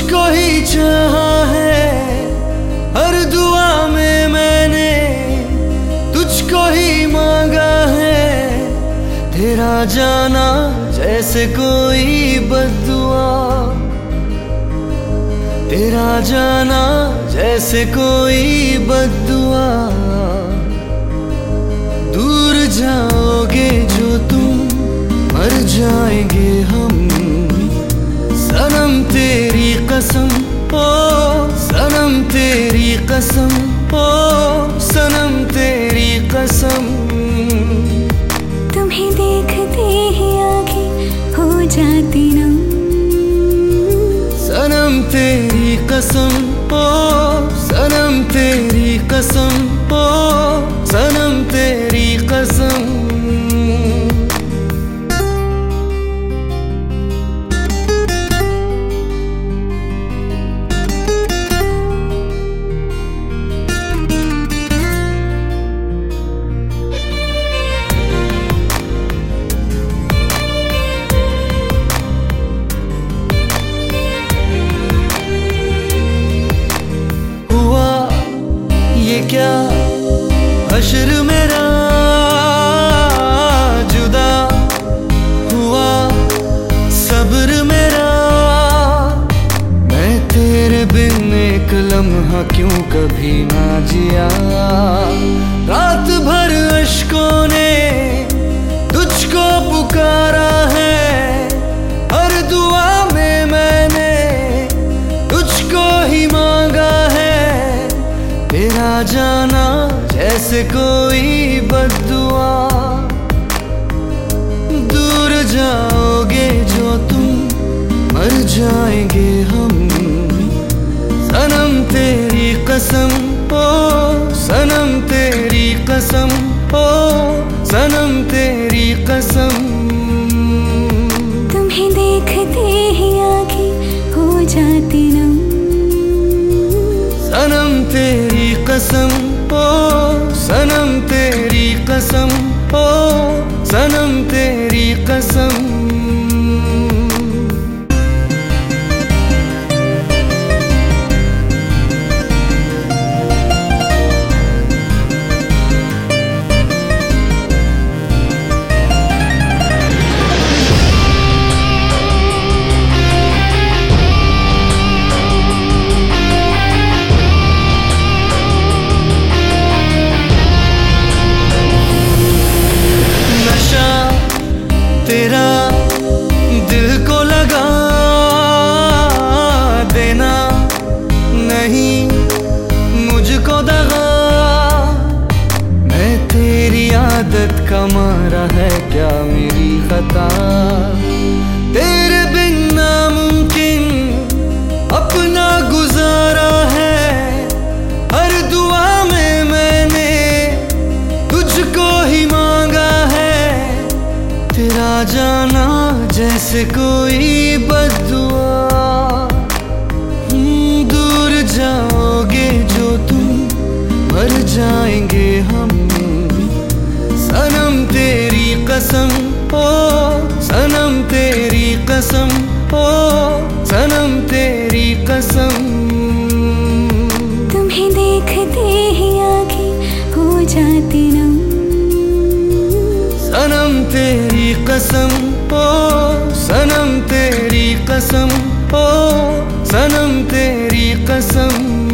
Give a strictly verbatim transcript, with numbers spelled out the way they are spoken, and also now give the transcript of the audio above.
तुझको ही चाहा है, हर दुआ में मैंने तुझको ही मांगा है। तेरा जाना जैसे कोई बद्दुआ, तेरा जाना जैसे कोई बद्दुआ। दूर जाओगे जो तुम, मर जाएंगे हम। सनम तेरी कसम, ओ सनम तेरी कसम, ओ सनम तेरी कसम। तुम्हें देखते ही आंखें हो जाती नम। सनम तेरी कसम, ओ सनम तेरी कसम, ओ सनम तेरी कसम। क्या हश्र मेरा जुदा हुआ, सब्र मेरा। मैं तेरे बिन एक लम्हा क्यों कभी ना जिया। रात भर अश्कों ने तुझको पुकारा है, हर दुआ में मैंने तुझको ही मांगा है। तेरा जाना जैसे कोई बद्दुआ, दूर जाओगे जो तुम, मर जाएंगे हम। सनम तेरी कसम, ओ सनम तेरी कसम, ओ सनम तेरी कसम। तुम्हें देखते ही आंखें हो जाती नम। सनम तेरी कसम, ओ सनम तेरी कसम, ओ सनम तेरी कसम। तेरा दिल को लगा देना, नहीं मुझको दगा। मैं तेरी आदत का मारा है क्या मेरी खता। तेरे बिन नामुमकिन अपना गुजारा है, हर दुआ में मैंने तुझको ही मांगा है। तेरा जाना जैसे कोई बद्दुआ, दूर जाओगे जो तुम, मर जाएंगे हम। सनम तेरी कसम, ओ सनम तेरी कसम, ओ सनम तेरी कसम। तुम्हें देखते ही आंखें हो जाती नम। सनम तेरी कसम, ओ सनम तेरी कसम, ओ सनम तेरी कसम।